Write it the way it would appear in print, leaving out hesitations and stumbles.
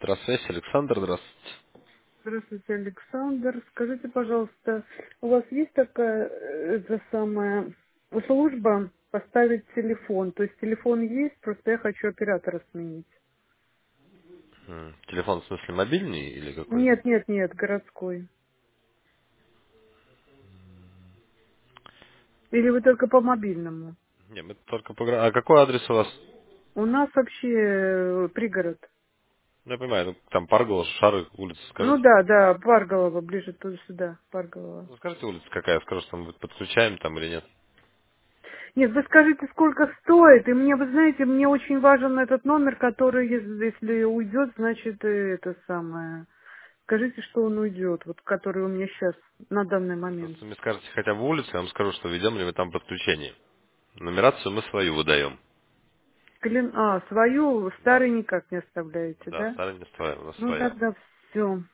Здравствуйте, Александр, здравствуйте. Здравствуйте, Александр. Скажите, пожалуйста, у вас есть такая это самая служба поставить телефон? То есть телефон есть, просто я хочу оператора сменить. Телефон в смысле мобильный или какой? Нет, нет, нет, городской. Или вы только по мобильному? Не, мы только А какой адрес у вас? У нас вообще пригород. Ну, я понимаю, ну, там Паргола, Шары, улица, Ну скажите. да, да, Парголова, ближе туда сюда, Парголова. Ну, скажите улица какая, скажу, что мы подключаем там или нет. Нет, вы скажите, сколько стоит, и мне, вы знаете, мне очень важен этот номер, который, если уйдет, значит, это самое. Скажите, что он уйдет, вот который у меня сейчас, на данный момент. Просто мне скажете хотя бы улицу, я вам скажу, что ведем ли мы там подключение. Нумерацию мы свою выдаем. Свою Да. старый никак не оставляете, Да, да? старая не своя, у нас Ну своя. тогда все.